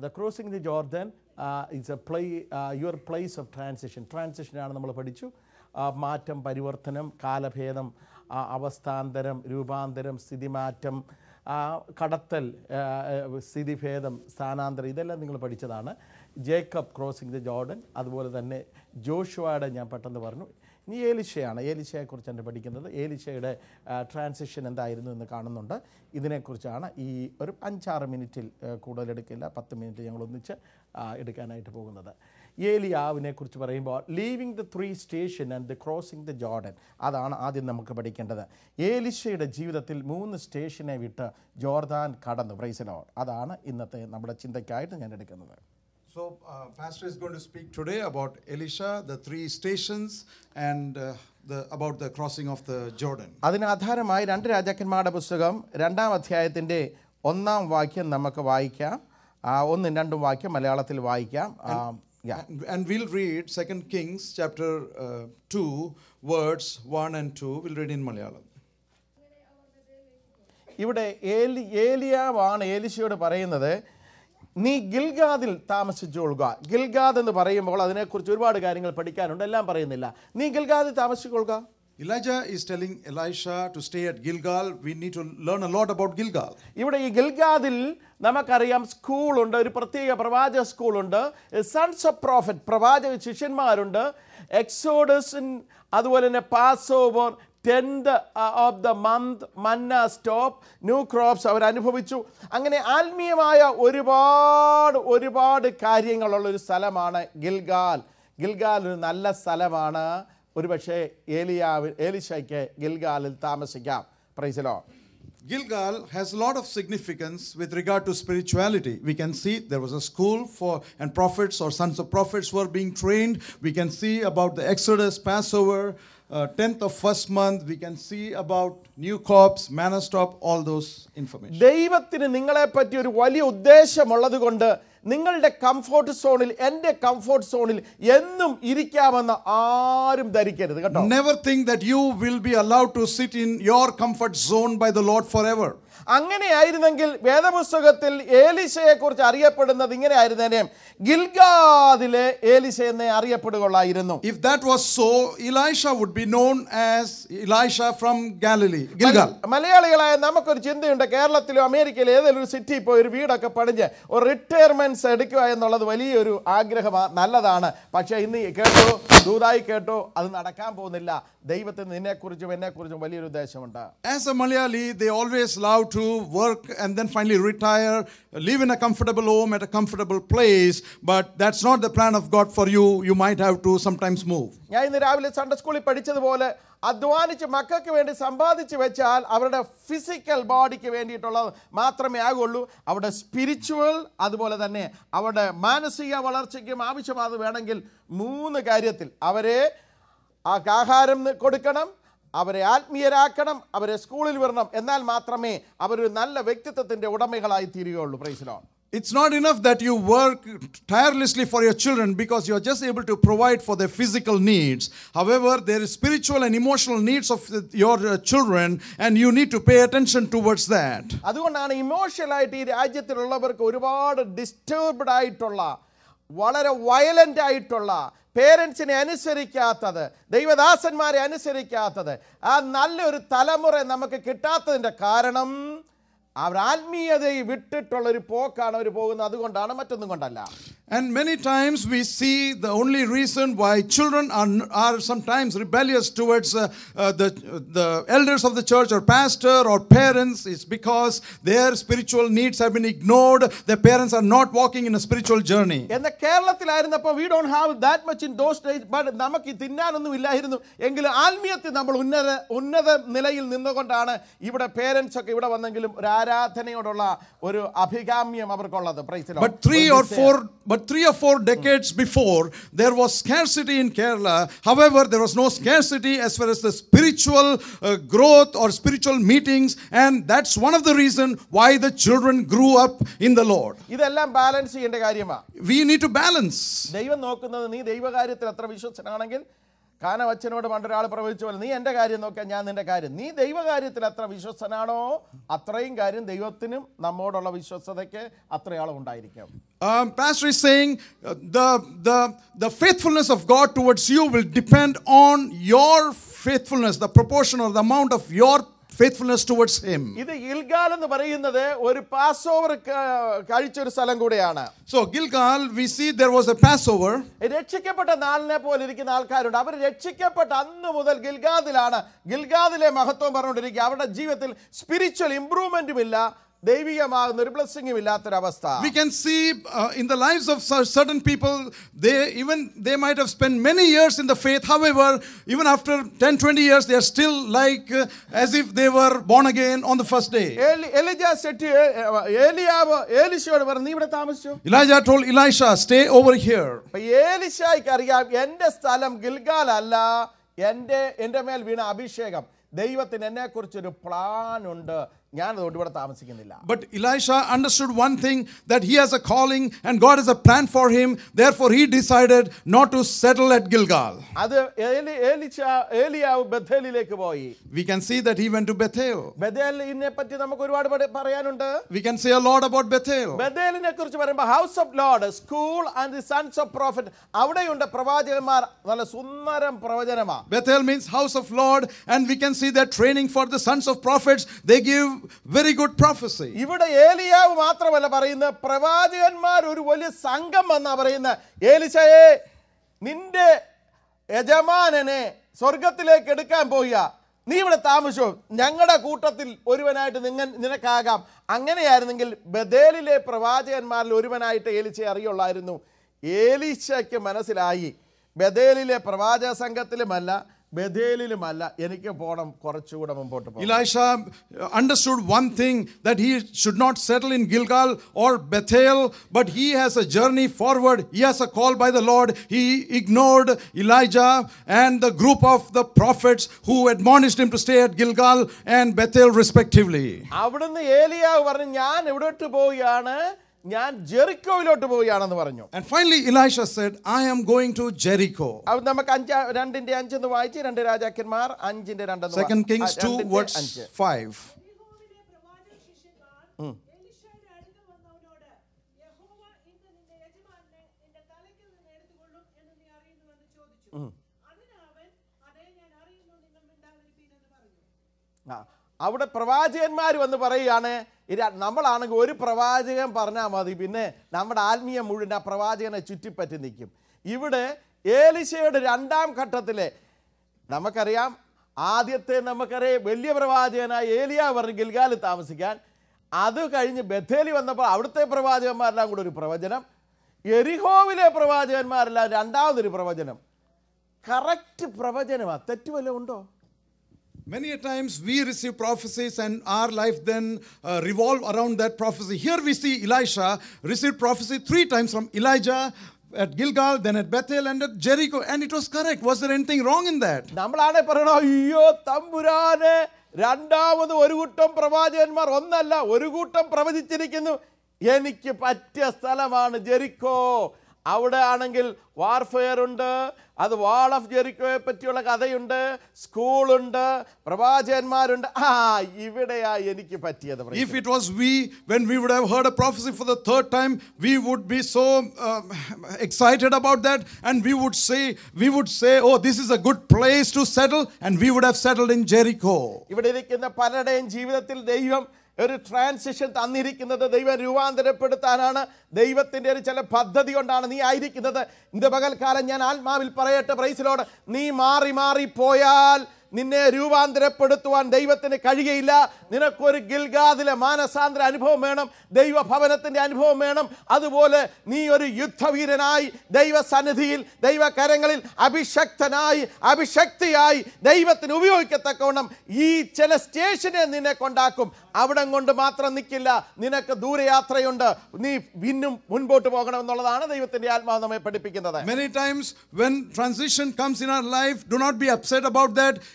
the crossing the Jordan is your place of transition. Transition ആണ് നമ്മൾ പഠിച്ചു. മാറ്റം, പരിവർത്തനം, കാലഭേദം, അവസ്ഥാന്തരം, രൂപാന്തരം, സ്ഥിതിമാറ്റം, കടത്തൽ, സ്ഥിതിഭേദം, സ്ഥാനാന്തരം, ഇതെല്ലാം നിങ്ങൾ പഠിച്ചതാണ്. ജേക്കബ് ക്രോസിംഗ് ദി ജോർഡൻ, അതുപോലെ തന്നെ ജോഷുവയുടെ ഞാൻ പെട്ടെന്ന് പറഞ്ഞു. ഇനി ഏലിശയെക്കുറിച്ചാണ് പഠിക്കുന്നത്. ഏലിശയുടെ ട്രാൻസിഷൻ എന്തായിരുന്നു എന്ന് കാണുന്നുണ്ട്. ഇതിനെക്കുറിച്ചാണ് ഈ ഒരു 5-6 മിനിറ്റിൽ കൂടുതലെടുക്കില്ല, 10 മിനിറ്റ് ഞങ്ങൾ ഒന്നിച്ച് എടുക്കാനായിട്ട് പോകുന്നത്. ഏലിയാവിനെ കുറിച്ച് പറയുമ്പോൾ leaving the 3 station and the crossing the Jordan, അതാണ് ആദ്യം നമുക്ക് പഠിക്കേണ്ടത്. ഏലിശയുടെ ജീവിതത്തിൽ 3 സ്റ്റേഷനെ വിട്ട് ജോർദാൻ കടന്നു. Praise the Lord. അതാണ് ഇന്നത്തെ നമ്മുടെ ചിന്തയ്ക്കായിട്ട് ഞാൻ എടുക്കുന്നത്. So, Pastor is going to speak today about Elisha, the 3 stations, and about the crossing of the Jordan. അതിന് ആധാരമായി 2 രാജാക്കന്മാരുടെ പുസ്തകം 2-ാം അധ്യായത്തിൻ്റെ 1-ാം വാക്യം നമുക്ക് വായിക്കാം. 1-2 വാക്യം മലയാളത്തിൽ വായിക്കാം. And we'll read 2 Kings chapter 2 words 1 and 2. We'll read in Malayalam. ഇവിടെ ഏലിയാവാണ് ഏലിശയോട് പറയുന്നത്, നീ ഗിൽഗാദിൽ താമസിച്ചുകൊള്ളുക. ഗിൽഗാദ് എന്ന് പറയുമ്പോൾ അതിനെക്കുറിച്ച് ഒരുപാട് കാര്യങ്ങൾ പഠിക്കാനുണ്ട്, എല്ലാം പറയുന്നില്ല. നീ ഗിൽഗാദിൽ താമസിച്ചുകൊള്ളുക. Elijah is telling Elisha to stay at Gilgal. We need to learn a lot about Gilgal. ഇവിടെ ഈ ഗിൽഗാദിൽ നമുക്കറിയാം സ്കൂളുണ്ട്, ഒരു പ്രത്യേക പ്രവാചക സ്കൂളുണ്ട്, സൺസ് ഓഫ് പ്രോഫറ്റ്, പ്രവാചക ശിഷ്യന്മാരുണ്ട്, എക്സോഡസ്, അതുപോലെ തന്നെ Passover, 10th of the month, manna stop, new crops അവരനുഭവിച്ചു. അങ്ങനെ ആത്മീയമായ ഒരുപാട് കാര്യങ്ങളുള്ളൊരു സ്ഥലമാണ് ഗിൽഗാൽ. ഗിൽഗാൽ ഒരു നല്ല സ്ഥലമാണ്. ഒരുപക്ഷെ ഏലിശയ്ക്ക് ഗിൽഗാലിൽ താമസിക്കാം. Praise the Lord. Gilgal has a lot of significance with regard to spirituality. We can see there was a school and prophets or sons of prophets were being trained. We can see about the Exodus, Passover, 10th of first month. We can see about new crops, manna stop, all those information. ദൈവത്തിന് നിങ്ങളെ പറ്റി ഒരു വലിയ ഉദ്ദേശമുള്ളത് കൊണ്ട് നിങ്ങളുടെ comfort സോണിൽ, എൻ്റെ comfort സോണിൽ എന്നും ഇരിക്കാമെന്ന് ആരും ധരിക്കരുത് കേട്ടോ. Never think that you will be allowed to sit in your comfort zone by the Lord forever. അങ്ങനെയായിരുന്നെങ്കിൽ വേദപുസ്തകത്തിൽ ഏലിശയെ കുറിച്ച് അറിയപ്പെടുന്നത് ഇങ്ങനെ ആയിരുന്നേനെ, ഗിൽഗാദിലെ ഏലിശ എന്ന് അറിയപ്പെടുകയുള്ളായിരുന്നു. If that was so, Elisha would be known as Elisha from Galilee, Gilgal. മലയാളികളായ നമുക്കൊരു ചിന്തയുണ്ട്, കേരളത്തിലോ അമേരിക്കയിലോ ഏതെങ്കിലും ഒരു സിറ്റിയിൽ പോയി ഒരു വീടൊക്കെ പണിഞ്ഞ് ഒരു റിട്ടയർമെന്റ്സ് എടുക്കുക എന്നുള്ളത് വലിയൊരു ആഗ്രഹമാണ്, നല്ലതാണ്. പക്ഷേ ഇന്ന് കേട്ടോ, ദൂതായി കേട്ടോ, അത് നടക്കാൻ പോകുന്നില്ല. ദൈവത്തിന് നിന്നെക്കുറിച്ചും എന്നെക്കുറിച്ചും വലിയൊരു ഉദ്ദേശമുണ്ട്. As a Malayali, they always love to work and then finally retire, live in a comfortable home at a comfortable place, but that's not the plan of God for you. You might have to sometimes move. ഞാൻ ഇന്ന് രാവിലെ Sunday സ്കൂളിൽ പഠിച്ചതുപോലെ അധ്വാനിച്ച് മക്കൾക്ക് വേണ്ടി സമ്പാദിച്ച് വെച്ചാൽ അവരുടെ ഫിസിക്കൽ ബോഡിക്ക് വേണ്ടിയിട്ടുള്ളത് മാത്രമേ ആകുള്ളൂ. അവരുടെ സ്പിരിച്വൽ, അതുപോലെ തന്നെ അവരുടെ മാനസിക വളർച്ചയ്ക്കും ആവശ്യമാത് വേണമെങ്കിൽ 3 കാര്യത്തിൽ അവരെ ആഹാരം കൊടുക്കണം, അവരെ ആത്മീയരാക്കണം, അവരെ സ്കൂളിൽ വിടണം. എന്നാൽ മാത്രമേ അവരൊരു നല്ല വ്യക്തിത്വത്തിൻ്റെ ഉടമകളായി തീരുകയുള്ളൂ. Praise the Lord. It's not enough that you work tirelessly for your children because you are just able to provide for their physical needs. However, there is spiritual and emotional needs of your children, and you need to pay attention towards that. അതുകൊണ്ടാണ് ഇമോഷണലായിട്ട് ഈ രാജ്യത്തിലുള്ളവർക്ക് ഒരുപാട് disturbed ആയിട്ടുള്ള, വളരെ violent ആയിട്ടുള്ള, പേരൻസിനെ അനുസരിക്കാത്തത്, ദൈവദാസന്മാരെ അനുസരിക്കാത്തത്, ആ നല്ലൊരു തലമുറ നമുക്ക് കിട്ടാത്തതിൻ്റെ കാരണം അവർ ആത്മീയതയെ വിട്ടിട്ടുള്ള ഒരു പോക്കാണ് അവർ പോകുന്നത്. അതുകൊണ്ടാണ്, മറ്റൊന്നും കൊണ്ടല്ല. And many times we see the only reason why children are sometimes rebellious towards the elders of the church or pastor or parents is because their spiritual needs have been ignored. Their parents are not walking in a spiritual journey. എന്നാൽ കേരളത്തിലായിരുന്നപ്പോൾ we don't have that much in those days, but നമുക്ക് തിന്നാനൊന്നും ഇല്ലായിരുന്നു. എങ്കിലും ആത്മീയത്തിൽ നമ്മൾ ഉന്നത നിലയിൽ നിന്നുകൊണ്ടാണ് ഇവിടെ parents ഒക്കെ ഇവിടെ വന്നെങ്കിലും ഒരു ആരാധനയോടുള്ള ഒരു അഭികാമ്യം അവർക്കുള്ളത്. Praise the Lord. But 3 or 4 decades before, there was scarcity in Kerala. However, there was no scarcity as far as the spiritual growth or spiritual meetings, and that's one of the reasons why the children grew up in the Lord. ഇതെല്ലാം balance ചെയ്യേണ്ട കാര്യമാണ്. We need to balance. ദൈവം നോക്കുന്നത് നീ ദൈവകാര്യത്തിൽ എത്ര വിശ്വസ്തനാണെങ്കിൽ കാനം അച്ഛനോട് പണ്ടൊരാൾ പ്രവചിച്ച പോലെ, നീ എൻ്റെ കാര്യം നോക്കാൻ, ഞാൻ നിൻ്റെ കാര്യം. നീ ദൈവകാര്യത്തിൽ എത്ര വിശ്വസ്തനാണോ അത്രയും കാര്യം ദൈവത്തിനും നമ്മോടുള്ള വിശ്വസ്തതയ്ക്ക് അത്രയാളും ഉണ്ടായിരിക്കും. Pastor is saying the faithfulness of God towards you will depend on your faithfulness, the proportion or the amount of your faithfulness towards him. ഇത് ഗിൽഗാൽ എന്ന് പറയുന്നത് ഒരു പാസ് ഓവർ കഴിച്ചൊരു സ്ഥലം കൂടെയാണ്. So Gilgal, we see there was a Passover. രക്ഷിക്കപ്പെട്ട നാളിനെ പോലെ ഇരിക്കുന്ന ആൾക്കാരുണ്ട്. അവർ രക്ഷിക്കപ്പെട്ട അന്ന് മുതൽ ഗിൽഗാദിലെ മഹത്വം പറഞ്ഞുകൊണ്ടിരിക്കുക. അവരുടെ ജീവിതത്തിൽ സ്പിരിച്വൽ ഇംപ്രൂവ്മെന്റും ഇല്ല, ദൈവികമാകുന്ന ഒരു ബ്ലെസ്സിംഗും ഇല്ലാത്തൊരവസ്ഥ. We can see in the lives of certain people, they might have spent many years in the faith. However, even after 10-20 years, they are still like as if they were born again on the first day. ഏലിശയോട് പറഞ്ഞു, നീ ഇവിടെ താമസിച്ചു. Elijah told Elisha, stay over here. ഏലിശായ്ക്ക് അറിയാം, എന്റെ സ്ഥലം ഗിൽഗാൽ അല്ല, എന്റെ മേൽ വീണ അഭിഷേകം. ദൈവത്തിന് എന്നെ കുറിച്ചൊരു പ്ലാൻ ഉണ്ട്, ഞാൻ അതുകൊണ്ട് ഇവിടെ താമസിക്കുന്നില്ല. But Elisha understood one thing, that he has a calling and God has a plan for him. Therefore he decided not to settle at Gilgal. അത് ഏലിയാവ് ബഥേലിലേക്ക് പോയി. We can see that he went to Bethel. ബഥേലിനെ പറ്റി നമുക്ക് ഒരുപാട് പറയാനുണ്ട്. We can say a lot about Bethel. ബഥേലിനെ കുറിച്ച് പറയുമ്പോൾ house of Lord, school and the sons of prophet, അവിടെയുണ്ട് പ്രവാചകന്മാർ. നല്ല സുന്ദരം പ്രവചനമാണ്. Bethel means house of Lord, and we can see that training for the sons of prophets. They give very good prophecy. ഇവിടെ ഏലിയാവ് മാത്രമല്ല പറയുന്നത്, പ്രവാചകന്മാർ ഒരു വലിയ സംഘം വന്നാ പറയുന്നത്, ഏലിശയെ നിന്റെ യജമാനനെ സ്വർഗത്തിലേക്ക് എടുക്കാൻ പോവുക, നീ ഇവിടെ താമസിച്ചോ, ഞങ്ങളുടെ കൂട്ടത്തിൽ ഒരുവനായിട്ട് നിനക്കാകാം. അങ്ങനെയായിരുന്നെങ്കിൽ ബഥേലിലെ പ്രവാചകന്മാരിൽ ഒരുവനായിട്ട് ഏലിശയെ അറിയുള്ളായിരുന്നു. ഏലിശയ്ക്ക് മനസ്സിലായി, ബഥേലിലെ പ്രവാചക സംഘത്തിലുമല്ല ബഥേലിലുമല്ല, എനിക്ക് പോകണം കുറച്ചുകൂടെ മുമ്പോട്ട് പോകണം. Elisha understood one thing, that he should not settle in Gilgal or Bethel, but he has a journey forward. He has a call by the Lord. He ignored Elijah and the group of the prophets who admonished him to stay at Gilgal and Bethel respectively. അവിടുന്ന് ഏലിയാവ് പറഞ്ഞു, ഞാൻ എവിടോട്ട് പോവുകയാണ്, ഞാൻ ജെറിക്കോയിലോട്ട് പോവുകയാണെന്ന് പറഞ്ഞു. And finally Elisha said, I am going to Jericho. അത് നമുക്ക് 2:5 എന്ന് വായിച്ച് 2 രാജാക്കന്മാർ 5:2. 2 Kings 2 verse 5. അവിടെ പ്രവാചകന്മാർ വന്ന് പറയുകയാണ്, നമ്മളാണെങ്കിൽ ഒരു പ്രവാചകൻ പറഞ്ഞാൽ മതി, പിന്നെ നമ്മുടെ ആത്മീയ മുഴുവൻ ആ പ്രവാചകനെ ചുറ്റിപ്പറ്റി നിൽക്കും. ഇവിടെ ഏലിശയുടെ 2ാം ഘട്ടത്തിലെ നമുക്കറിയാം, ആദ്യത്തെ നമുക്കറിയാം വലിയ പ്രവാചകനായ ഏലിയാ പറഞ്ഞു ഗിൽഗാലിൽ താമസിക്കാൻ. അത് കഴിഞ്ഞ് ബഥേലി വന്നപ്പോൾ അവിടുത്തെ പ്രവാചകന്മാരെല്ലാം കൂടെ ഒരു പ്രവചനം, എരിഹോവിലെ പ്രവാചകന്മാരെല്ലാം 2ാമതൊരു പ്രവചനം. കറക്റ്റ് പ്രവചനമാണ്, തെറ്റുവല്ല ഉണ്ടോ? Many a times we receive prophecies and our life then revolve around that prophecy. Here we see Elisha received prophecy 3 times from Elijah at Gilgal, then at Bethel and at Jericho, and it was correct. Was there anything wrong in that? നമ്മളാണെ പറയണോ, അയ്യോ തമ്പുരാനെ, 2ാമത് ഒരു കൂട്ടം പ്രവാചകന്മാർ, ഒന്നല്ല ഒരു കൂട്ടം പ്രവചിച്ചിരിക്കുന്നു, എനിക്ക് പറ്റിയ സ്ഥലമാണ് ജെറിക്കോ. അവിടെ ആണെങ്കിൽ വാർഫെയർ ഉണ്ട്, അത് വാൾ ഓഫ് ജെറിക്കോയെ പറ്റിയുള്ള കഥയുണ്ട്, സ്കൂളുണ്ട്, പ്രവാചകന്മാരുണ്ട്. ഇവിടെയാ എനിക്ക് പറ്റിയത്. If it was when we would have heard a prophecy for the 3rd time, we would be so excited about that, and we would say, oh, this is a good place to settle, and we would have settled in Jericho. ഇവിടെ ഇരിക്കുന്ന പലരുടെയും ജീവിതത്തിൽ ദൈവം ഒരു transition തന്നിരിക്കുന്നത് ദൈവം രൂപാന്തരപ്പെടുത്താനാണ്. ദൈവത്തിൻ്റെ ഒരു ചില പദ്ധതി കൊണ്ടാണ് നീ ആയിരിക്കുന്നത്. ഇന്ന് പകൽക്കാലം ഞാൻ ആത്മാവിൽ പറയട്ടെ, പ്രൈസ് ലോർഡ്, നീ മാറി പോയാൽ നിന്നെ രൂപാന്തരപ്പെടുത്തുവാൻ ദൈവത്തിന് കഴിയുകയില്ല. നിനക്കൊരു ഗിൽഗാദിലെ മാനസാന്തര അനുഭവം വേണം, ദൈവഭവനത്തിൻ്റെ അനുഭവം വേണം. അതുപോലെ നീ ഒരു യുദ്ധവീരനായി ദൈവസന്നിധിയിൽ ദൈവകരങ്ങളിൽ അഭിഷക്തിയായി ദൈവത്തിന് ഉപയോഗിക്കത്തക്കവണ്ണം ഈ ചില സ്റ്റേഷനെ നിന്നെ കൊണ്ടാക്കും. അവിടം കൊണ്ട് മാത്രം നിൽക്കില്ല, നിനക്ക് ദൂരയാത്രയുണ്ട്, നീ പിന്നും മുൻപോട്ട് പോകണം എന്നുള്ളതാണ് ദൈവത്തിൻ്റെ ആത്മാവ് നമ്മെ പഠിപ്പിക്കുന്നത്. Many times when transition comes in our life, do not be upset about that.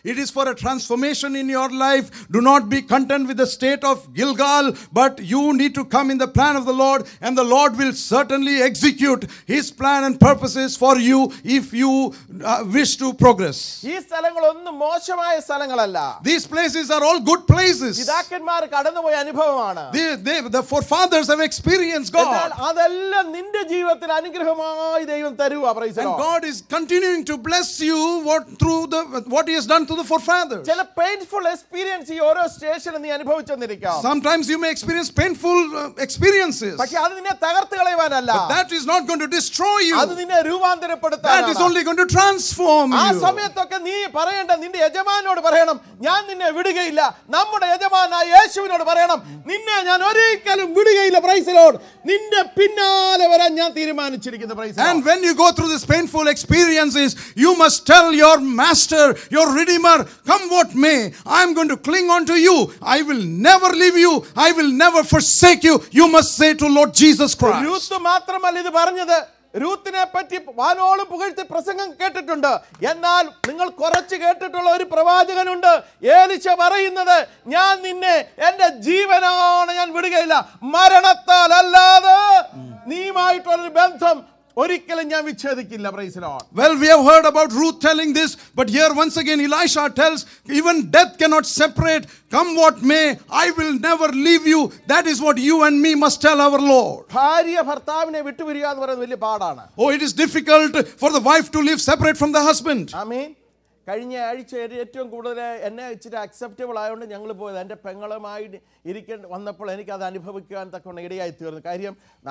It is for a transformation in your life. Do not be content with the state of Gilgal, but you need to come in the plan of the Lord, and the Lord will certainly execute His plan and purposes for you if you wish to progress. ഈ സ്ഥലങ്ങളൊന്നും മോശമായ സ്ഥലങ്ങളല്ല. These places are all good places. പിതാക്കന്മാർ കടന്നുപോയ അനുഭവമാണ്. The forefathers have experienced God. അതെല്ലാം നിന്റെ ജീവിതത്തിൽ അനുഗ്രഹമായി ദൈവം തരുക. Praise the And Lord. God is continuing to bless you through what He has done to the forefathers. ചില പെയിൻഫുൾ എക്സ്പീരിയൻസ് ഈ ഓരോ സ്റ്റേഷനിൽ നീ അനുഭവിച്ചെന്നിരിക്കാം. Sometimes you may experience painful experiences. പക്ഷെ അത് നിന്നെ തകർത്ത് കളയുവാനല്ല. But that is not going to destroy you. അത് നിന്നെ രൂപാന്തരപ്പെടുത്താനാണ്. That is only going to transform ആ you. സമയത്തൊക്കെ നീ പറയേണ്ട നിന്റെ യജമാനോട് പറയണം, ഞാൻ നിന്നെ വിടുകയില്ല. നമ്മുടെ യജമാനായ യേശുവിനോട് പറയണം, നിന്നെ ഞാൻ ഒരിക്കലും വിടുകയില്ല. Praise the Lord. നിന്റെ പിന്നാലെ വരാൻ ഞാൻ തീരുമാനിച്ചിരിക്കുന്നു. Praise the Lord. And when you go through this painful experiences, you must tell your master, your redeemer, come what may, I am going to cling on to you. I will never leave you. I will never forsake you. You must say to Lord Jesus Christ. Ruth മാത്രമല്ല ഇത് പറഞ്ഞത്. രൂത്തിനെ പറ്റി വാനോളം പുകഴ്ത്തി പ്രസംഗം കേട്ടിട്ടുണ്ട്. എന്നാൽ നിങ്ങൾ കുറച്ച് കേട്ടിട്ടുള്ള ഒരു പ്രവാചകനുണ്ട്. ഏലിശ പറയുന്നത്, ഞാൻ നിന്നെ എന്റെ ജീവനാണ് ഞാൻ വിടുകയില്ല. മരണത്താൽ അല്ലാതെ നീയുമായിട്ടുള്ളൊരു ബന്ധം ഒരിക്കലും ഞാൻ വിച്ഛേദിക്കില്ല. Praise the Lord. Well, we have heard about Ruth telling this, but here once again Elisha tells, even death cannot separate. Come what may, I will never leave you. That is what you and me must tell our Lord. ഭാര്യ ഭർത്താവിനെ വിട്ടുപിരിയുക എന്ന് പറയുന്നത് വലിയ പാടാണ്. Oh, it is difficult for the wife to live separate from the husband. ആമേൻ. കഴിഞ്ഞ ആഴ്ച ഏറ്റവും കൂടുതൽ എന്നെ ഇച്ചിരി അക്സെപ്റ്റബിൾ ആയതുകൊണ്ട് ഞങ്ങൾ പോയത് എൻ്റെ പെങ്ങളുമായി വന്നപ്പോൾ എനിക്കത് അനുഭവിക്കാൻ തക്കൊണ്ട് ഇടയായി തീർന്നു. കാര്യം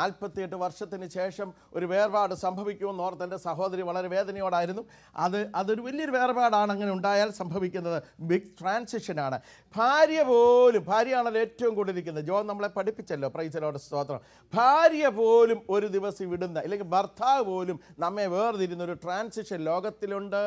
48 വർഷത്തിന് ശേഷം ഒരു വേർപാട് സംഭവിക്കുമെന്ന് ഓർത്ത് എൻ്റെ സഹോദരി വളരെ വേദനയോടായിരുന്നു. അതൊരു വലിയൊരു വേർപാടാണ് അങ്ങനെ ഉണ്ടായാൽ സംഭവിക്കുന്നത്. ബിഗ് ട്രാൻസിഷനാണ്. ഭാര്യയാണല്ലോ ഏറ്റവും കൂടുതലിരിക്കുന്നത്. ജോൺ നമ്മളെ പഠിപ്പിച്ചല്ലോ. Price the Lord. സ്തോത്രം. ഭാര്യ പോലും ഒരു ദിവസം വിടുന്ന, അല്ലെങ്കിൽ ഭർത്താവ് പോലും നമ്മെ വേർതിരുന്ന ഒരു ട്രാൻസിഷൻ ലോകത്തിലുണ്ട്.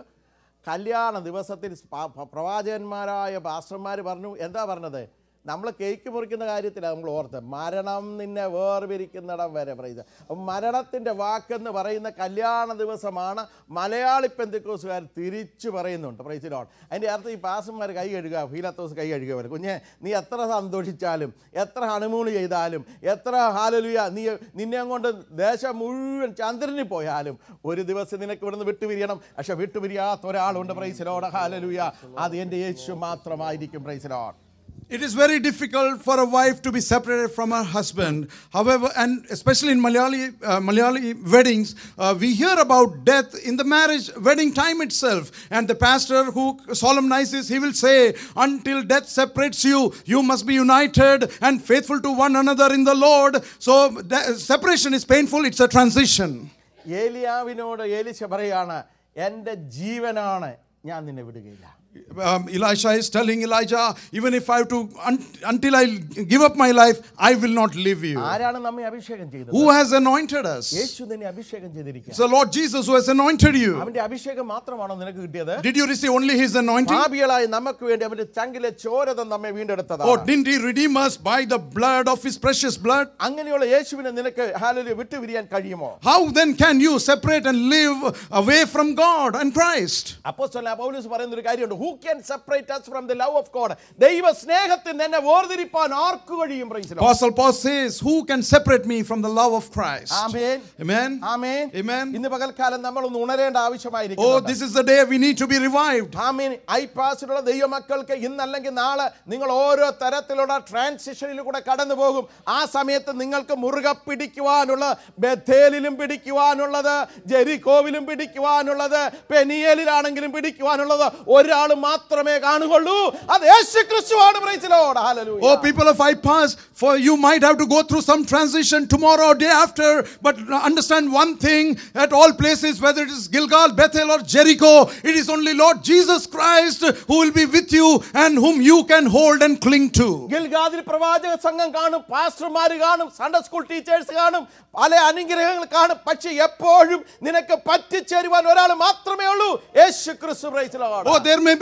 കല്യാണ ദിവസത്തിൽ പ്രവാചകന്മാരായ പാസ്റ്റർമാർ പറഞ്ഞു, എന്താ പറഞ്ഞത്? നമ്മൾ കേക്ക് മുറിക്കുന്ന കാര്യത്തിലാണ് നമ്മൾ ഓർത്ത്, മരണം നിന്നെ വേർപിരിക്കുന്നിടം വരെ. പ്രൈസ്. മരണത്തിൻ്റെ വാക്കെന്ന് പറയുന്ന കല്യാണ ദിവസമാണ് മലയാളി പെന്തക്കോസുകാർ തിരിച്ചു പറയുന്നുണ്ട്. Praise the Lord. അതിൻ്റെ അർത്ഥം ഈ പാസ്റ്റർമാർ കൈ കഴുകുക, ഫീലത്തോസ് കൈ കഴുകുക പോലെ. കുഞ്ഞെ, നീ എത്ര സന്തോഷിച്ചാലും, എത്ര ഹണിമൂൺ ചെയ്താലും, എത്ര ഹാലലുയ നിന്നെ കൊണ്ട് ദേശം മുഴുവൻ ചന്ദ്രന് പോയാലും ഒരു ദിവസം നിനക്ക് ഇവിടുന്ന് വിട്ടുപിരിയണം. പക്ഷെ വിട്ടുപിരിയാത്ത ഒരാളുണ്ട്. Praise the Lord. ഹാലലുയ. അത് എൻ്റെ യേശു മാത്രമായിരിക്കും. Praise the Lord. It is very difficult for a wife to be separated from her husband. However, and especially in Malayali weddings, we hear about death in the marriage wedding time itself. And the pastor who solemnizes, he will say, until death separates you, you must be united and faithful to one another in the Lord. So separation is painful. It's a transition. ഏലിയാവിനോട് Elisha പറയാണ്, എൻ്റെ ജീവനാണ്, ഞാൻ നിന്നെ വിടുകയില്ല. Elisha is telling Elijah, even if I have to, until I give up my life, I will not leave you. ആരാണ് നമ്മെ അഭിഷേകം ചെയ്തത്? Who has anointed us? യേശു നിന്നെ അഭിഷേകം ചെയ്തിരിക്കുന്നു. It's the Lord Jesus who has anointed you. അവന്റെ അഭിഷേകം മാത്രമാണോ നിനക്ക് കിട്ടിയത്? Did you receive only His anointing? പാപികളായ നമുക്ക് വേണ്ടി അവന്റെ ചങ്കിലെ ചോരതം നമ്മെ വീണ്ടെടുത്തതാണ്. Or didn't He redeem us by the blood of His precious blood? അങ്ങനെയുള്ള യേശുവിനെ നിനക്ക് ഹല്ലേലൂയ വിട്ടുപിരിയാൻ കഴിയുമോ? How then can you separate and live away from God and Christ? അപ്പോസ്തലനായ പൗലോസ് പറയുന്ന ഒരു കാര്യമുണ്ട്. Who can separate us from the love of God? ദൈവ സ്നേഹത്തിൽ നിന്നെ വേർതിരിപ്പാൻ ആർക്ക് കഴിയും? Praise the Lord. Apostle Paul says, who can separate me from the love of Christ? ആമേൻ. Amen. ആമേൻ. Amen. ഇന്ന് പകൽക്കാലം നമ്മൾ ഒന്ന് ഉണരേണ്ട ആവശ്യമായിരിക്കുന്നു. Oh, this is the day we need to be revived. ആമേൻ. ഐപാസിലുള്ള ദൈവമക്കൾക്ക് ഇന്നല്ലെങ്കിൽ നാളെ നിങ്ങൾ ഓരോ തരത്തിലുള്ള ട്രാൻസിഷനിലൂടെ കടന്നു പോകും. ആ സമയത്ത് നിങ്ങൾക്ക് മുറുകെ പിടിക്കുവാനുള്ള, ബഥേലിലും പിടിക്കുവാനുള്ളത്, ജെറിക്കോവിലും പിടിക്കുവാനുള്ളത്, പെനിയേലിലാണെങ്കിലും പിടിക്കുവാനുള്ളത് ഒരാൾ മാത്രമേ കാണുകയുള്ളൂ. അത് യേശുക്രിസ്തുവാണ്. Praise the Lord. ഹല്ലേലൂയ. Oh, people of iPass, for you might have to go through some transition tomorrow or day after, but understand one thing, at all places, whether it is Gilgal, Bethel or Jericho, it is only Lord Jesus Christ who will be with you and whom you can hold and cling to. ഗിൽഗാദിൽ പ്രവാചക സംഘം കാണും, പാസ്റ്റർമാർ കാണും, Sunday school teachers കാണും, പല അനുഗ്രഹങ്ങൾ കാണും. പക്ഷെ എപ്പോഴും നിനക്ക് പറ്റിച്ചേരുവാൻ ഒരാൾ മാത്രമേ ഉള്ളൂ, യേശുക്രിസ്തു. Praise the Lord. Oh, there may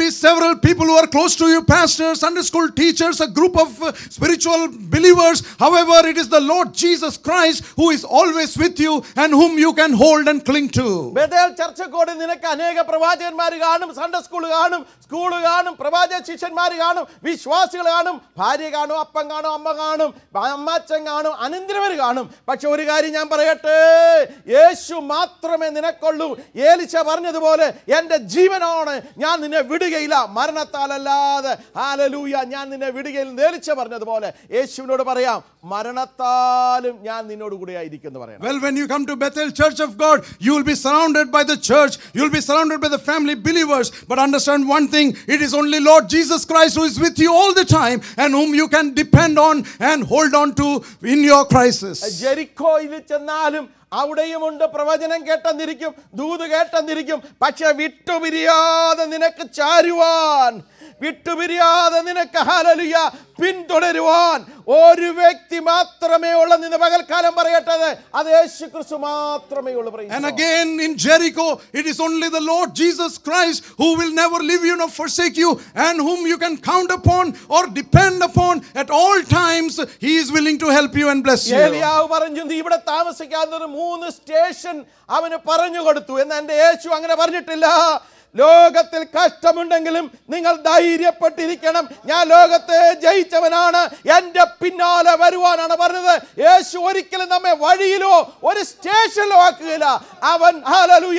be several people who are close to you, pastors, Sunday school teachers, a group of spiritual believers. However, it is the Lord Jesus Christ who is always with you and whom you can hold and cling to. Bethel ചർച്ചക്കോട് നിനക്ക് അനേക പ്രവാചകന്മാർ കാണും, Sunday school കാണും, പ്രവാചക ശിഷ്യന്മാർ കാണും, വിശ്വാസികൾ കാണും, ഭാര്യ കാണും, അപ്പൻ കാണും, അമ്മ കാണും, അമ്മച്ചൻ കാണും, അനന്തരവർ കാണും. പക്ഷെ ഒരു കാര്യം ഞാൻ പറയട്ടെ, യേശു മാത്രമേ നിനക്കുള്ളൂ. ഏലിശ പറഞ്ഞതുപോലെ എൻ്റെ ജീവനാണ്, ഞാൻ നിന്നെ വിടുകയില്ല, മരണത്താലല്ലാതെ ഹല്ലേലൂയ ഞാൻ നിന്നെ വിടുകയില്ല. ഏലിശ പറഞ്ഞതുപോലെ യേശുവിനോട് പറയാം, മരണത്താലും ഞാൻ നിന്നോട് കൂടെ ആയിരിക്കും എന്ന് പറയാം. Well, when you come to Bethel Church of God, you will be surrounded by the church, you will be surrounded by the family believers, but understand one thing, it is only Lord Jesus Christ who is with you all the time and whom you can depend on and hold on to in your crisis. ജെറിക്കോയിൽ ചെന്നാലും അവിടെയുമുണ്ട് പ്രവചനം കേട്ടെന്നിരിക്കും, ദൂത് കേട്ടെന്നിരിക്കും, പക്ഷെ വിട്ടുപിരിയാതെ നിനക്ക് ചാരുവാൻ, വിട്ടുപിരിയാതെ നിനക്ക് hallelujah പിന്തുടരുവാൻ ഒരു വ്യക്തി മാത്രമേ ഉള്ളൂ എന്ന് പകൽക്കാലം പറയട്ടെ, അത് യേശുക്രിസ്തു മാത്രമേ ഉള്ളൂ. And again in Jericho, it is only the Lord Jesus Christ who will never leave you nor forsake you and whom you can count upon or depend upon at all times. He is willing to help you and bless you. ഏലിയാവ് പറഞ്ഞു, ഇവിടെ താമസിക്കാവുന്ന 3 station അവന് പറഞ്ഞു കൊടുത്തു. എന്നാൽ എൻ്റെ യേശു അങ്ങനെ പറഞ്ഞിട്ടില്ല. ലോകത്തിൽ കഷ്ടമുണ്ടെങ്കിലും നിങ്ങൾ ധൈര്യപ്പെട്ടിരിക്കണം, ഞാൻ ലോകത്തെ ജയിച്ചവനാണ്, എൻ്റെ പിന്നാലെ വരുവാനാണ് പറഞ്ഞത്. യേശു ഒരിക്കലും നമ്മെ വഴിയിലോ ഒരു സ്റ്റേഷനിലോ ആക്കുകയില്ല. അവൻ ഹല്ലേലൂയ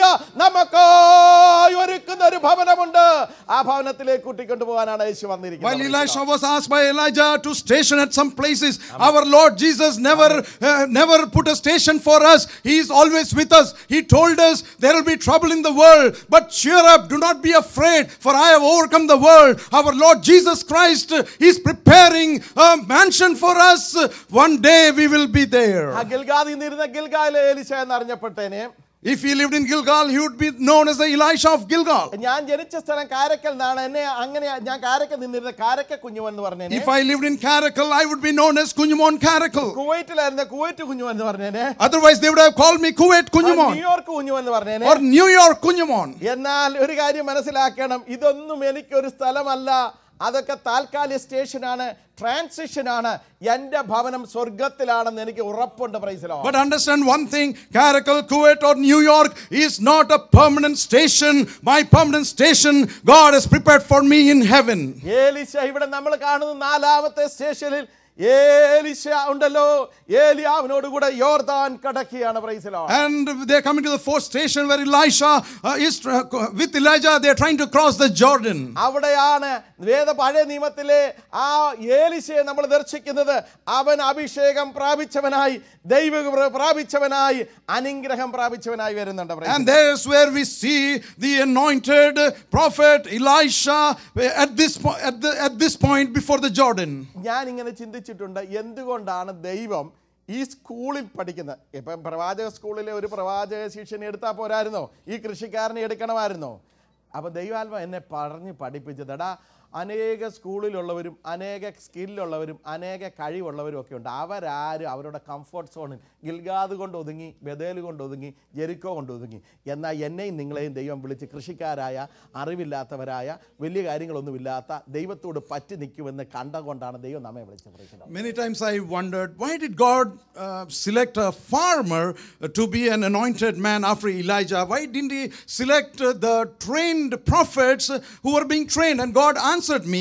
നമുക്കായി ഒരുക്കുന്ന ഒരു ഭവനമുണ്ട്, ആ ഭവനത്തിലേക്ക് കൂട്ടിക്കൊണ്ടു പോകാനാണ് യേശു വന്നിരിക്കുന്നത്. While Elisha was asked by Elijah to station at some places, our Lord Jesus never put a station for us. He is always with us. He told us there will be trouble in the world, but cheer up, do not be afraid, for I have overcome the world. Our Lord Jesus Christ is preparing a mansion for us. One day we will be there. ഗിൽഗാലിൽ നിന്നിരുന്ന ഗിൽഗാലിലെ Elisha എന്നറിഞ്ഞപ്പെട്ടേനെ. If he lived in Gilgal, he would be known as the Elisha of Gilgal. ഞാൻ ജനിച്ച സ്ഥലം കാരക്കൽ എന്നാണ്. എന്നെ അങ്ങനെ ഞാൻ കാരക്കൽ നിന്നിരുന്ന കാരക്ക കുഞ്ഞുമൻ എന്ന് പറഞ്ഞേനെ. If I lived in Karakal, I would be known as Kunjumon Karakal. കുവൈറ്റിലായിരുന്ന കുവൈറ്റ് കുഞ്ഞുമൻ എന്ന് പറഞ്ഞേനെ. Otherwise they would have called me Kuwait Kunjumon New York Kunjumon എന്ന് പറഞ്ഞേനെ. or New York Kunjumon. എന്നാൽ ഒരു കാര്യം മനസ്സിലാക്കണം, ഇതൊന്നും എനിക്കൊരു സ്ഥലമല്ല, അതൊക്കെ താൽക്കാലിക സ്റ്റേഷനാണ്, ട്രാൻസിഷനാണ്. എൻ്റെ ഭവനം സ്വർഗത്തിലാണെന്ന് എനിക്ക് ഉറപ്പുണ്ട്. Praise Lord. But understand one thing, Karakal, Kuwait or New York is not a permanent station. My permanent station God has prepared for me in heaven. Elisha ഇവിടെ നമ്മൾ കാണുന്ന 4ാമത്തെ സ്റ്റേഷനിൽ ഏലിശ ഉണ്ടല്ലോ, ഏലിയാവിനോട് കൂടെ യോർദാൻ കടക്കുകയാണ്. Praise Lord. And they are coming to the 4th station where Elisha is with Elijah. They are trying to cross the Jordan. അവിടെയാണ് പഴയ നിയമത്തിലെ ആ ഏലിശയെ നമ്മൾ ദർശിക്കുന്നത്. അവൻ അഭിഷേകം പ്രാപിച്ചവനായി, ദൈവ പ്രാപിച്ചവനായി, അനുഗ്രഹം പ്രാപിച്ചവനായി വരുന്നുണ്ട്. And there's where we see the anointed prophet Elisha at this point before the Jordan. ഞാൻ ഇങ്ങനെ ചിന്തിച്ചിട്ടുണ്ട്, എന്തുകൊണ്ടാണ് ദൈവം ഈ സ്കൂളിൽ പഠിക്കുന്നത്? ഇപ്പം പ്രവാചക സ്കൂളിലെ ഒരു പ്രവാചക ശിഷ്യനെ എടുത്താൽ പോരായിരുന്നോ? ഈ കൃഷിക്കാരനെ എടുക്കണമായിരുന്നോ? അപ്പം ദൈവാത്മ എന്നെ പഠിപ്പിച്ചതടാ, അനേക സ്കൂളിലുള്ളവരും അനേക സ്കില്ലുള്ളവരും അനേക കഴിവുള്ളവരും ഒക്കെ ഉണ്ട്. അവരാരും അവരുടെ കംഫർട്ട് സോണിൽ ഗിൽഗാദ് കൊണ്ട് ഒതുങ്ങി, ബഥേൽ കൊണ്ട് ഒതുങ്ങി, ജെറിക്കോ കൊണ്ട് ഒതുങ്ങി. എന്നാൽ എന്നെയും നിങ്ങളെയും ദൈവം വിളിച്ച് കൃഷിക്കാരായ, അറിവില്ലാത്തവരായ, വലിയ കാര്യങ്ങളൊന്നുമില്ലാത്ത, ദൈവത്തോട് പറ്റി നിൽക്കുമെന്ന് കണ്ടുകൊണ്ടാണ് ദൈവം നമ്മെ വിളിച്ചത്. Many times I wondered, why did God select a farmer to be an anointed man after Elijah? Why didn't he select the trained prophets who were being trained? And God answered me,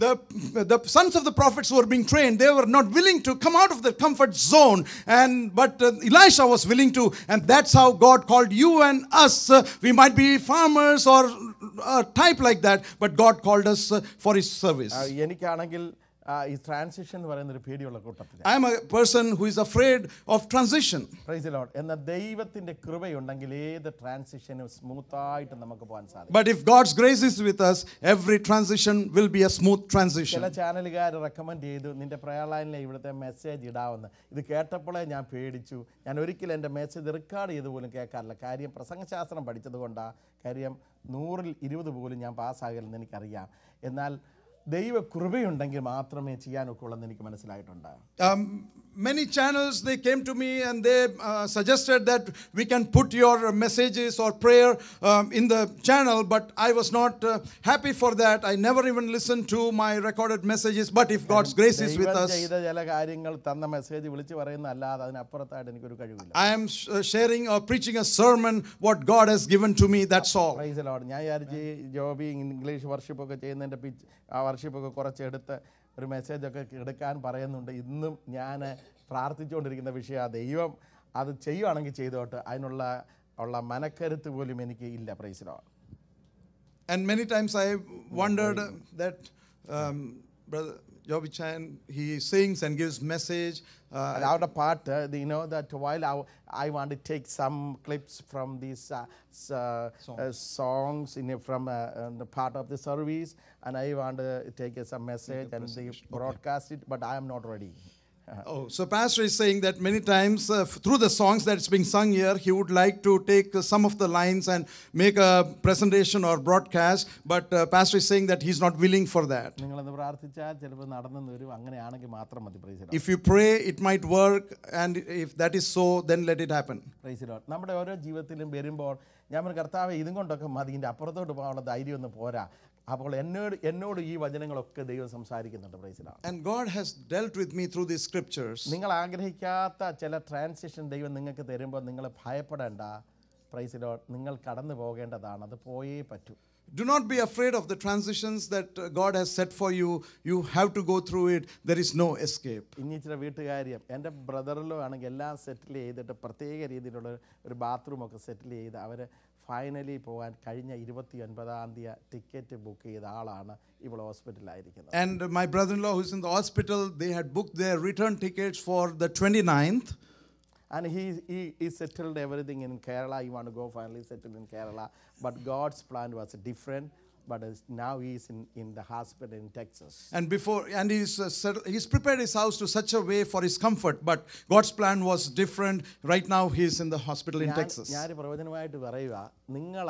the sons of the prophets who were being trained, they were not willing to come out of their comfort zone, but Elisha was willing to, and that's how God called you and us. We might be farmers or a type like that, but God called us for his service. എനിക്കാണെങ്കിൽ ഈ transition എന്ന് പറയുന്ന ഒരു പേടിയുള്ള കൂട്ടത്തിൽ I am a person who is afraid of transition. Praise the Lord. എന്നാൽ ദൈവത്തിന്റെ കൃപയുണ്ടെങ്കിൽ ഏത് ട്രാൻസിഷനും സ്മൂത്തായിട്ട് നമുക്ക് പോകാൻ സാധിക്കും. But if God's grace is with us, every transition will be a smooth transition. ചില ചാനലുകാർ റെക്കമെൻഡ് ചെയ്തു, നിന്റെ പ്രയർ ലൈനിലെ ഇവിടുത്തെ മെസ്സേജ് ഇടാവുന്ന. ഇത് കേട്ടപ്പോഴേ ഞാൻ പേടിച്ചു. ഞാൻ ഒരിക്കലും എൻ്റെ മെസ്സേജ് റെക്കോർഡ് ചെയ്ത് പോലും കേൾക്കാറില്ല. കാര്യം പ്രസംഗശാസ്ത്രം പഠിച്ചത് കൊണ്ടാണ്. കാര്യം 100ൽ 20 പോലും ഞാൻ പാസ്സാകില്ലെന്ന് എനിക്കറിയാം. എന്നാൽ ദൈവ കൃപയുണ്ടെങ്കിൽ മാത്രമേ ചെയ്യാനൊക്കെ ഉള്ളെന്ന് എനിക്ക് മനസ്സിലായിട്ടുണ്ട്. Many channels, they came to me and they suggested that we can put your messages or prayer in the channel, but I was not happy for that. I never even listened to my recorded messages, but if God's grace is with us, ചെയ്ത ചില കാര്യങ്ങൾ തന്ന message വിളിച്ചു പറയുന്ന അല്ലാതെ അതിനപ്പുറത്തായിട്ട് എനിക്കൊരു കഴിവില്ല. I am sharing or preaching a sermon what God has given to me, that's all. Praise the Lord. ഞാൻ വിചാരിച്ച് ജോബി ഇംഗ്ലീഷ് വർഷിപ്പൊക്കെ ചെയ്യുന്നതിൻ്റെ ആ വർഷിപ്പൊക്കെ കുറച്ചെടുത്ത് ഒരു മെസ്സേജൊക്കെ എടുക്കാൻ പറയുന്നുണ്ട്. ഇന്നും ഞാൻ പ്രാർത്ഥിച്ചുകൊണ്ടിരിക്കുന്ന വിഷയം ദൈവം അത് ചെയ്യുവാണെങ്കിൽ ചെയ്തോട്ട്, അതിനുള്ള മനക്കരുത്ത് പോലും എനിക്ക് ഇല്ല. Praise the Lord. And many times I wondered that Brother Joby Chan, he sings and gives message. Our part, you know that while I want to take some clips from these songs from the part of the service, and I want to take some message and they broadcast it, but I am not ready. So Pastor is saying that many times through the songs that's being sung here, he would like to take some of the lines and make a presentation or broadcast, but Pastor is saying that he's not willing for that. If you pray, it might work, and if that is so, then let it happen. Praise the Lord. നമ്മുടെ ഓരോ ജീവിതത്തിലും വരുമ്പോൾ ഞാൻ കർത്താവേ ഇതും കൊണ്ടൊക്കെ മതി, ഇതിൻ്റെ അപ്പുറത്തോട്ട് പോകാനുള്ള ധൈര്യം ഒന്നും പോരാ. അപ്പോൾ എന്നോട് ഈ വചനങ്ങളൊക്കെ ദൈവം സംസാരിക്കുന്നുണ്ട്. Praise the Lord. And God has dealt with me through these scriptures. നിങ്ങൾ ആഗ്രഹിക്കാത്ത ചില ട്രാൻസിഷൻ ദൈവം നിങ്ങൾക്ക് തരുമ്പോൾ നിങ്ങൾ ഭയപ്പെടേണ്ട. Praise the Lord. നിങ്ങൾ കടന്നു പോകേണ്ടതാണ്, അത് പോയേ പറ്റൂ. Do not be afraid of the transitions that God has set for you. You have to go through it. There is no escape. ഇനി ചില വീട്ടുകാര്യം എൻ്റെ ബ്രദറിലോ ആണെങ്കിൽ എല്ലാം സെറ്റിൽ ചെയ്തിട്ട് പ്രത്യേക രീതിയിലുള്ള ഒരു ബാത്റൂമൊക്കെ സെറ്റിൽ ചെയ്ത് അവർ ഫൈനലി പോകാൻ കഴിഞ്ഞ 29-ാം തീയതി ടിക്കറ്റ് ബുക്ക് ചെയ്ത ആളാണ് ഇപ്പോൾ ഹോസ്പിറ്റലിലായിരിക്കുന്നത്. And my brother-in-law who's in the hospital, they had booked their return tickets for the 29th. And he settled everything in Kerala. He want to go finally settle in Kerala. But God's plan was different. But now he is in the hospital in Texas. And he's prepared his house to such a way for his comfort. But God's plan was different. Right now he is in the hospital in Texas. ഞാൻ പ്രവചനമായിട്ട് പറയുക, നിങ്ങൾ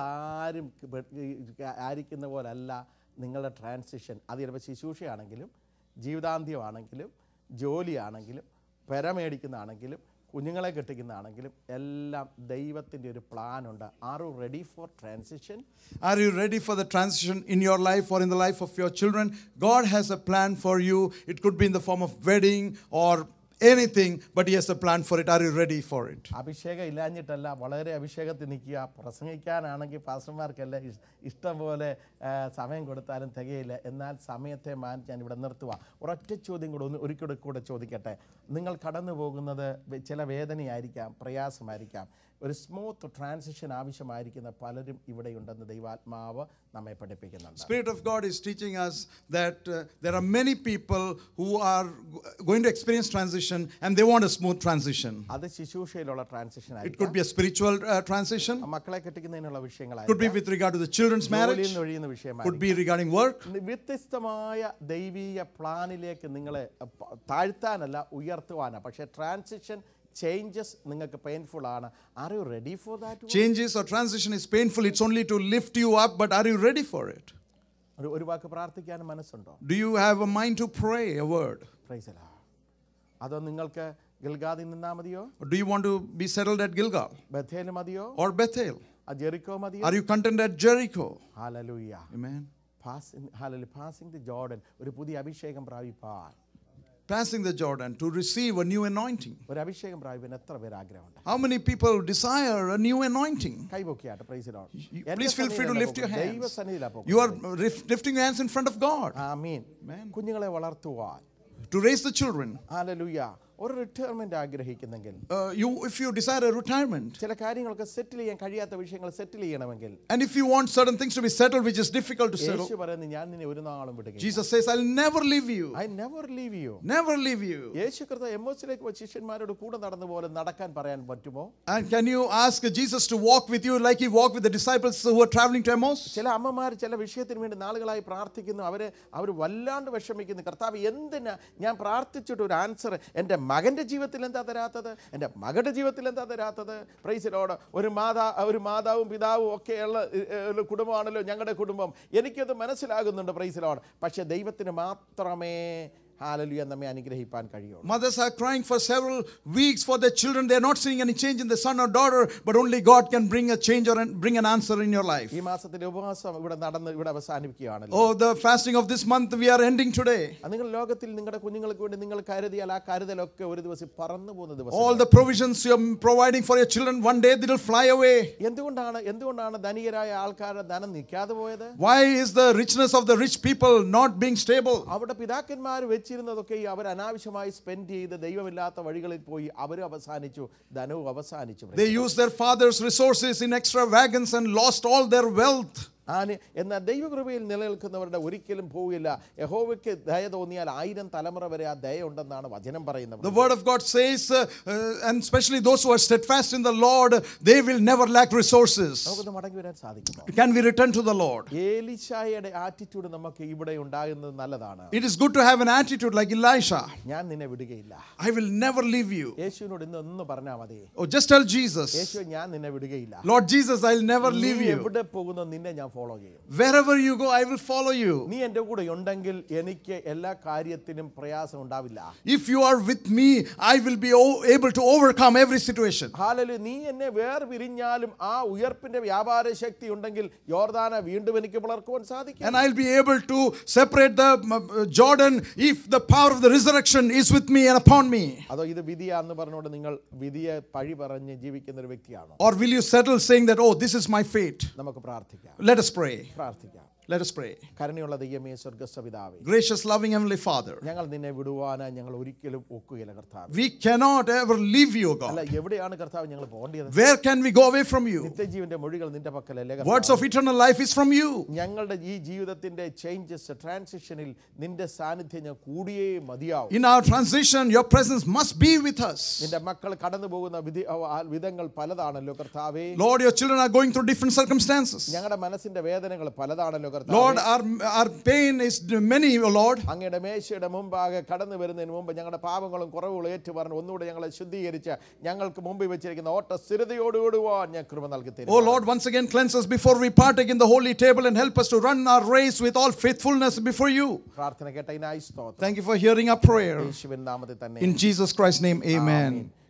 ആയിരിക്കുന്ന പോലല്ല നിങ്ങളുടെ transition. അത് ചിലപ്പോൾ ശുശ്രൂഷയാണെങ്കിലും ജീവിതാന്ത്യമാണെങ്കിലും ജോലിയാണെങ്കിലും പെരമേടിക്കുന്നതാണെങ്കിലും കുഞ്ഞുങ്ങളെ കെട്ടിക്കുന്നതാണെങ്കിലും എല്ലാം ദൈവത്തിൻ്റെ ഒരു പ്ലാൻ ഉണ്ട്. Are you ready for transition? Are you ready for the transition in your life or in the life of your children? God has a plan for you. It could be in the form of wedding or anything, but he has a plan for it. Are you ready for it? അഭിഷേകം ഇല്ലാഞ്ഞിട്ടല്ല, വളരെ അഭിഷേകത്തിൽ നിൽക്കുക. പ്രസംഗിക്കാനാണെങ്കിൽ പാസ്റ്റർമാർക്കെല്ലാം ഇഷ്ടം പോലെ സമയം കൊടുത്താലും തികയില്ല. എന്നാൽ സമയത്തെ മാറ്റി ഞാൻ ഇവിടെ നിർത്തുക. ഒരൊറ്റ ചോദ്യം കൂടെ ഒരിക്കൽ കൂടെ ചോദിക്കട്ടെ. നിങ്ങൾ കടന്നു പോകുന്നത് ചില വേദനയായിരിക്കാം, പ്രയാസമായിരിക്കാം, ഒരു സ്മൂത്ത് ട്രാൻസിഷൻ ആവശ്യമായിരിക്കുന്ന പലരും ഇവിടെയുണ്ടെന്ന് ദൈവാത്മാവ് നമ്മെ പഠിപ്പിക്കുന്നുണ്ട്. Spirit of God is teaching us that there are many people who are going to experience transition and they want a smooth transition. അത് ശുശ്രൂഷയിലുള്ള ട്രാൻസിഷൻ It ആയിരിക്കും. could be a spiritual transition. മക്കളെ കെട്ടിക്കുന്നതിനുള്ള Could be വിഷയങ്ങളായിരിക്കും. with regard to the children's marriage. ഒഴിയുന്ന Could വിഷയമായിരിക്കും. be regarding work. വ്യത്യസ്തമായ ദൈവീയ പ്ലാനിലേക്ക് നിങ്ങളെ താഴ്ത്താനല്ല ഉയർത്തുവാനാണ്. പക്ഷേ ട്രാൻസിഷൻ ചേഞ്ചസ് നിങ്ങൾക്ക് പെയിൻഫുൾ ആണ്. Are you ready for that? Changes or transition is painful. It's only to lift you up, but are you ready for it? ഒരു വാക്ക് പ്രാർത്ഥിക്കാനും മനസ്സുണ്ടോ? Do you have a mind to pray a word? Praise the Lord. അതോ നിങ്ങൾക്ക് ഗിൽഗാദിൽ നിന്നാ മതിയോ? Or do you want to be settled at Gilgal Bethel മതിയോ? or Bethel? Jericho മതിയോ? Are you content at Jericho? ഹല്ലേലൂയ. Amen. പാസിംഗ് ദി ജോർഡൻ, ഒരു പുതിയ അഭിഷേകം പ്രാപിപ്പാൻ. Passing the Jordan to receive a new anointing. ഒരു അഭിഷേകം പ്രാപിക്കാൻ എത്ര പേര് ആഗ്രഹമുണ്ട്? How many people desire a new anointing? കൈപൊക്കിയാട്ടെ. Praise the Lord. Please feel free to lift your hands. ദൈവസന്നിധിയിലാണ് You are lifting your hands in front of God. ആമീൻ. കുഞ്ഞുങ്ങളെ വളർത്തുവാൻ, to raise the children. ഹല്ലേലൂയ. ഒരു റിട്ടയർമെന്റ് ആഗ്രഹിക്കുന്നെങ്കിൽ, If you desire a retirement, ചില കാര്യങ്ങളൊക്കെ സെറ്റിൽ ചെയ്യാൻ കഴിയാത്ത വിഷയങ്ങൾ സെറ്റിൽ ചെയ്യണമെങ്കിൽ, and if you want certain things to be settled which is difficult to settle, യേശു പറയുന്നു, ഞാൻ നിന്നെ ഒരു നാളും വിടുകയില്ല. Jesus says, I'll never leave you. I never leave you. Never leave you. യേശു കർത്താവ് എമ്മോസിലേക്ക് ശിഷ്യന്മാരോട് കൂടെ നടന്ന പോലെ നടക്കാൻ പറയാൻ പറ്റുമോ? And can you ask Jesus to walk with you like he walked with the disciples who were traveling to Emmaus? ചില അമ്മമാർ ചില വിഷയത്തിന് വേണ്ടി നാളുകളായി പ്രാർത്ഥിക്കുന്നു. അവർ വല്ലാണ്ട് വിഷമിക്കുന്നു. കർത്താവ് എന്തിനാ ഞാൻ പ്രാർത്ഥിച്ചിട്ട് ഒരു ആൻസർ എൻ്റെ മകൻ്റെ ജീവിതത്തിൽ എന്താ തരാത്തത്, എൻ്റെ മകളുടെ ജീവിതത്തിൽ എന്താ തരാത്തത്? Price the Lord. ഒരു മാതാവും പിതാവും ഒക്കെയുള്ള കുടുംബമാണല്ലോ ഞങ്ങളുടെ കുടുംബം. എനിക്കത് മനസ്സിലാകുന്നുണ്ട്. Praise the Lord. പക്ഷേ ദൈവത്തിന് മാത്രമേ ഹല്ലേലൂയ നമ്മെ അനുഗ്രഹിക്കാൻ കഴിയുള്ളൂ. Mothers are crying for several weeks for their children. They are not seeing any change in the son or daughter, but only God can bring a change or bring an answer in your life. ഈ മാസത്തിലെ ഉപവാസം ഇവിടെ അവസാനിപ്പിക്കുകയാണല്ലോ. Oh, the fasting of this month we are ending today. നിങ്ങൾ ലോകത്തിൽ നിങ്ങളുടെ കുഞ്ഞുങ്ങൾക്ക് വേണ്ടി നിങ്ങൾ കരുതിയാൽ ആ കരുതലൊക്കെ ഒരു ദിവസം പറന്നു പോകുന്ന ദിവസം. All the provisions you are providing for your children, one day they will fly away. എന്തുകൊണ്ടാണ് ധനികരായ ആൾക്കാരുടെ ധനം നിൽക്കാതെ പോയത്? Why is the richness of the rich people not being stable? അവിടെ പിതാക്കന്മാർ വെച്ചിരുന്നതൊക്കെ അവർ അനാവശ്യമായി സ്പെൻഡ് ചെയ്ത് ദൈവമില്ലാത്ത വഴികളിൽ പോയി അവർ അവസാനിച്ചു, ധനവും അവസാനിച്ചു. They used their father's resources in extravagance and lost all their wealth. എന്നാൽ ദൈവകൃപയിൽ നിലനിൽക്കുന്നവരുടെ ഒരിക്കലും പോവില്ല. യഹോവയ്ക്ക് ദയ തോന്നിയാൽ 1000 തലമുറ വരെ ആ ദയ ഉണ്ടെന്നാണ് വചനം പറയുന്നത്. The word of God says, and especially those who are steadfast in the Lord, they will never lack resources. നമുക്കൊന്ന് മടങ്ങി വരാൻ സാധിക്കുമോ? Can we return to the Lord? എലീശായുടെ ആറ്റിറ്റ്യൂഡ് നമുക്ക് ഇവിടെ ഉണ്ടാകുന്നത് നല്ലതാണ്. It is good to have an attitude like Elisha. ഞാൻ നിന്നെ വിടുകയില്ല. I will never leave you. യേശുവിനോട് ഇന്ന് പറഞ്ഞാൽ മതി. Oh, just tell Jesus. യേശു, ഞാൻ നിന്നെ വിടുകയില്ല. Lord Jesus, I'll never leave you. എവിടെ പോകുന്നു നിന്നെ ഞാൻ ഫോളോ ചെയ്യും. Wherever you go, I will follow you. നീ എൻ്റെ കൂടെ ഉണ്ടെങ്കിൽ എനിക്ക് എല്ലാ കാര്യത്തിനും പ്രയാസം ഉണ്ടാവില്ല. If you are with me, I will be able to overcome every situation. ഹല്ലേലൂയ. നീ എന്നെ വേർപിരിഞ്ഞാലും ആ ഉയർപ്പിന്റെ വ്യാപാര ശക്തി ഉണ്ടെങ്കിൽ യോർദാനെ വീണ്ടും എനിക്ക് പിളർക്കുവാൻ സാധിക്കും. And I'll be able to separate the Jordan if the power of the resurrection is with me and upon me. അതോ ഇത് വിധിയാന്ന് പറഞ്ഞുകൊണ്ട് നിങ്ങൾ വിധിയെ പഴി പറഞ്ഞ് ജീവിക്കുന്ന ഒരു വ്യക്തിയാണോ? Or will you settle saying that, oh, this is my fate? നമുക്ക് പ്രാർത്ഥിക്കാം. Let us pray. പ്രാർത്ഥിക്കാം. Let us pray. കരുണയുള്ള ദൈവമേ, സ്വർഗ്ഗസ്ഥ പിതാവേ, Gracious, loving Heavenly Father, ഞങ്ങൾ നിന്നെ വിടുവാനായി ഞങ്ങൾ ഒരിക്കലും ഒക്കുകയില്ല കർത്താവേ. we cannot ever leave you, അല്ല, God. എവിടെയാണ് കർത്താവ് ഞങ്ങൾ പോകേണ്ടത്? Where can we go away from you? നിത്യജീവന്റെ മൊഴികൾ നിന്റെ പക്കലല്ലേ Words കർത്താവേ? of eternal life is from you. ഞങ്ങളുടെ ഈ ജീവിതത്തിന്റെ ചേഞ്ചസ്, ട്രാൻസിഷനിൽ നിന്റെ സാന്നിധ്യം ഞാൻ കൂടിയേ മതിയാവും. In our transition, your presence must be with us. നിന്റെ മക്കൾ കടന്നു പോകുന്ന വിധങ്ങൾ പലതാണല്ലോ കർത്താവേ. Lord, your children are going through different circumstances. ഞങ്ങളുടെ മനസ്സിന്റെ വേദനകൾ പലതാണല്ലോ കർത്താവേ. Lord, our pain is many, O Lord. അങ്ങയുടെ മേശയുടെ മുമ്പാകെ കടന്നു വരുന്നതിന് മുമ്പ് ഞങ്ങളുടെ പാപങ്ങളും കുറവുകളും ഏറ്റുപറഞ്ഞ് ഒന്നുകൂടെ ഞങ്ങളെ ശുദ്ധീകരിച്ച് ഞങ്ങൾക്ക് മുമ്പിൽ വെച്ചിരിക്കുന്ന ഓട്ട സ്ഥിരതയോട് ഓടുവാൻ ഞാൻ കൃപ നൽകി തരും. Oh Lord, once again cleanse us before we partake in the holy table and help us to run our race with all faithfulness before you. പ്രാർത്ഥന കേട്ടതിനായി സ്തോത്രം. Thank you for hearing our prayer. യേശുവിൻ നാമത്തിൽ തന്നെ. In Jesus Christ's name, amen.